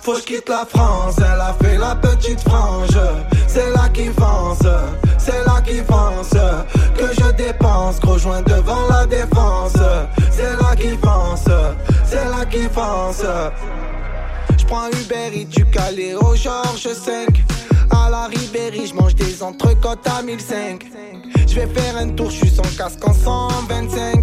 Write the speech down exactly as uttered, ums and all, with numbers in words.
faut que je quitte la France. Elle a fait la petite frange. C'est là qui fonce, c'est là qui fonce. Que je dépense, gros joint devant la défense. C'est là qui fonce, c'est là qui fonce. J'prends Uber Eats du Calais au Georges cinq. À la Ribéry, j'mange des entrecôtes à mille cinq. J'vais faire un tour, j'suis sans casque en cent vingt-cinq.